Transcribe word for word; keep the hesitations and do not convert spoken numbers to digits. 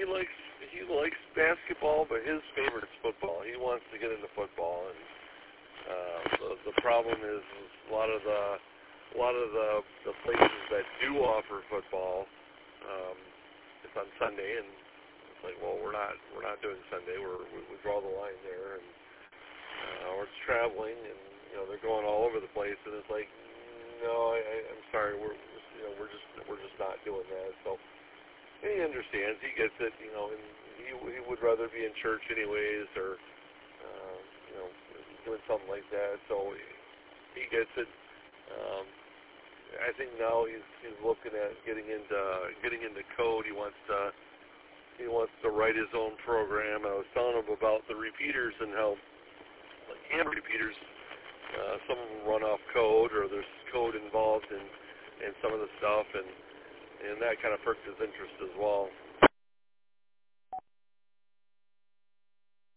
he likes he likes basketball, but his favorite's football. He wants to get into football, and uh, the, the problem is, is a lot of the a lot of the, the places that do offer football, um, it's on Sunday, and it's like, well, we're not we're not doing Sunday. We're we, we draw the line there, and uh, or it's traveling, and you know they're going all over the place, and it's like, no, I, I, I'm sorry, we're you know we're just we're just not doing that. So. And he understands. He gets it, you know, and he, he would rather be in church anyways, or uh, you know, doing something like that. So he, he gets it. Um, I think now he's he's looking at getting into getting into code. He wants to he wants to write his own program. I was telling him about the repeaters and how, like hand repeaters, uh, some of them run off code, or there's code involved in in some of the stuff, and. And that kind of perked his interest as well.